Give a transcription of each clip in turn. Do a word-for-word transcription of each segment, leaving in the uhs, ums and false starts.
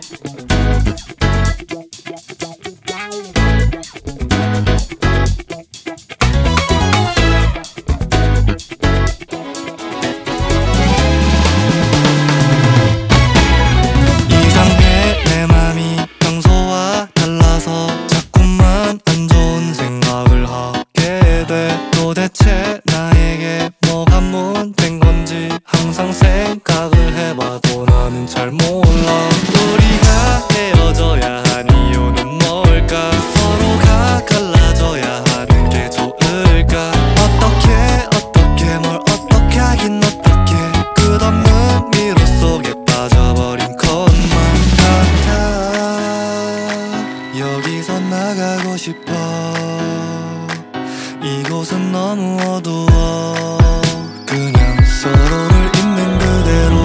이상해 내 맘이 평소와 달라서 자꾸만 안 좋은 생각을 하게 돼. 도대체 나에게 뭐가 문제인 건지 항상 생각을 해봐도 나는 잘 몰라. 우리가 헤어져야 한 이유는 뭘까? 서로가 갈라져야 하는 게 좋을까? 어떻게 어떻게 뭘 어떻게 하긴 어떻게 끝없는 미로 속에 빠져버린 것만 같아. 여기서 나가고 싶어. 이곳은 너무 어두워. 그냥 서로를 있는 그대로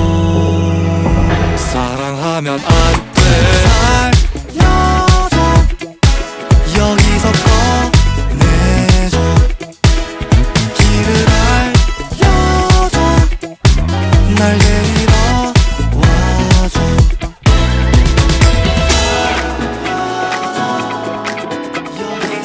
사랑하면 안 돼. 살려줘. 여기서 꺼내줘. 길을 알려줘. 날 데리러 와줘. 여기서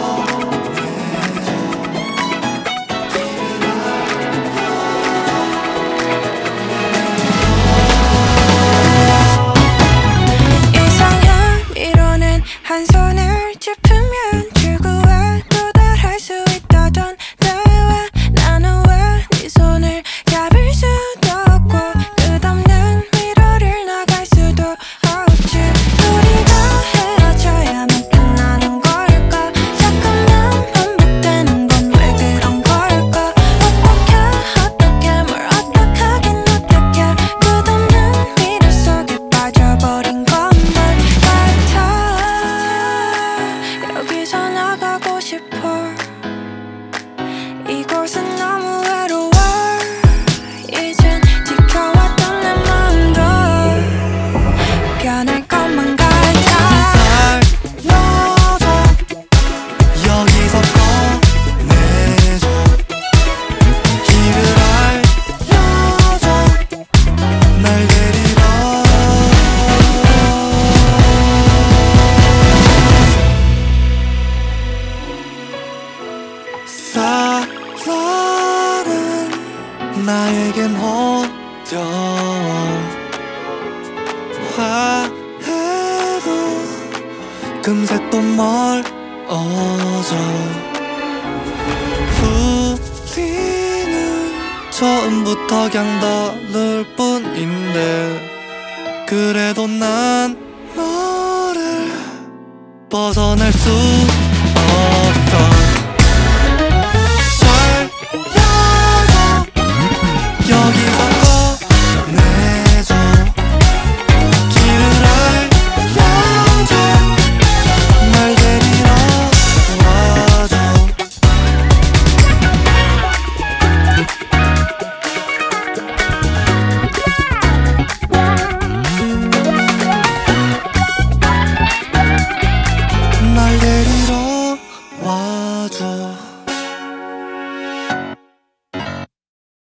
이상형 밀어낸 한 손을 짚으면 출구에 도달할 수 있다던 대화. 나는 왜 네 손을 잡을 수도 없고 끝없는 미로를 나갈 수도 없지. 우리가 헤어져야만 끝나는 걸까? 자꾸만 반복되는 건 왜 그런 걸까? 어떻게 어떻게 뭘 어떻게 하긴 어떻게 끝없는 미로 속에 빠져버린 것만 같아. 여기서 나가고 싶어. 이곳은 너무 외로워. 이젠 지켜왔던 내 맘도 변할 것만 같아. 살려줘. 여기서 꺼내줘. 길을 알려줘. 날 데리러 사랑은 나에겐 어려워. 화해도 금세 또 멀어져. 우리는 처음부터 그냥 다를 뿐인데 그래도 난 너를 벗어날 수 없어.